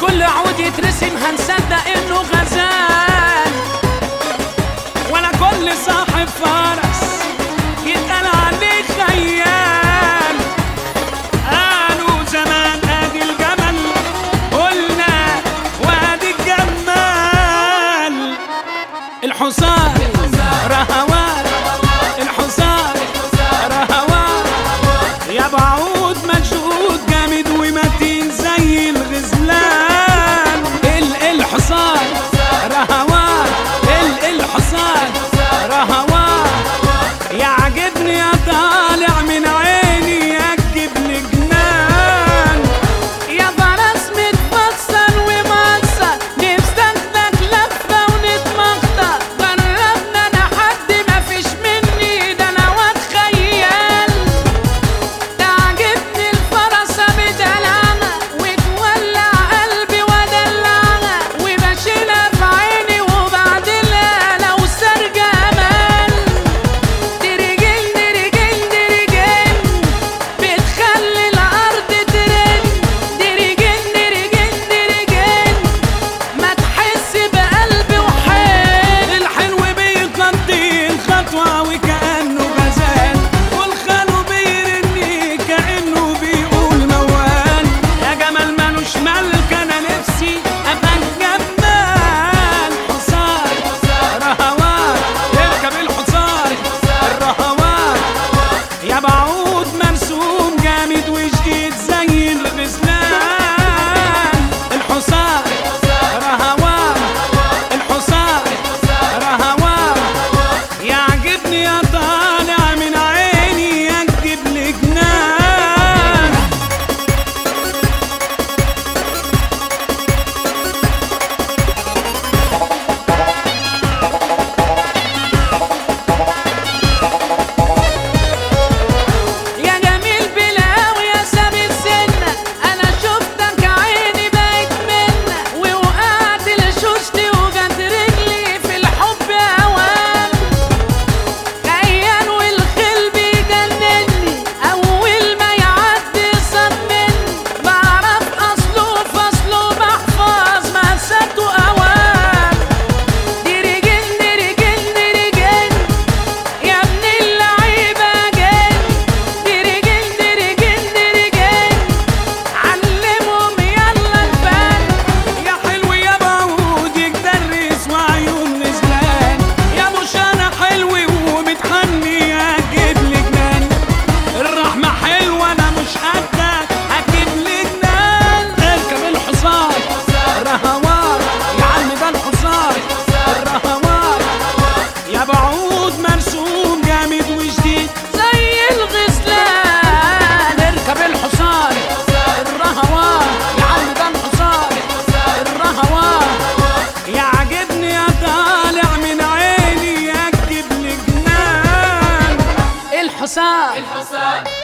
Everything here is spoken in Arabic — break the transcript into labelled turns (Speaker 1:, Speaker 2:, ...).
Speaker 1: كل عود يترسم هنصدق انه غزال، ولا كل صاحب فرس يتقال عليه خيال. قالوا زمان ادي الجمل، قلنا وادي الجمال. الحصان رهوان، الحصان رهوان، يا بعود مجهود جامد ومتين زي الغزلان. الحصان رهوان، الحصان رهوان، يعجبني يا طالع من عيني يجبني جنان. يا فرس متفصل ومقصر نفسك لفه ونتمخطر، جربنا انا حد مفيش مني ده انا واد خيال. تعجبني الفرسه بدلعها وتولع قلبي ودلعها، وبشيلها في عيني وبعدلها لو سار جمال. درجين درجين درجين بتخلي الارض ترن، درجين درجين درجين ما تحس بقلبي وحيل. الحلو بيقضي الخطوه وكانه غزال، والخلو بيرني كانه بيقول موال. يا جمال مالوش ملك انا نفسي ابقى الجمال. حصان رهوان، اركب الحصان الرهوان، يا بعود مرسوم جامد وجديد زي الغزلان. الحصان رهوان، الحصان رهوان، يعجبني يا طالع من عيني يجيب لي جنان. يا جميل بلاوي يا سابق سنة، أنا شفتك عيني بقت منك، ووقعت لشوشتي وجت رجلي في الحب أوام. خيال والخيل بيجنني أول ما يعدي صدمني، بعرف أصله فصله بحفظ مأساته أوام. درجين درجين درجين يا ابن اللعيبة جن، درجين درجين درجين علمهم يلا الفن. يا حلو يا بعود يتدرس وعيون نزلان، يا مش انا حلو ومتحني هجيب لي جنان. الرحمة حلوة انا مش قدك هجيب لي جنان. اركب الحصان رهوان، يا عم ده الحصان الرهوان، يا بعود مرسوم جامد وجديد زي الغزلان. اركب الحصان الرهوان، يا عم ده الحصان الرهوان، يعجبني يا طالع من عيني يجيب لي جنان. الحصان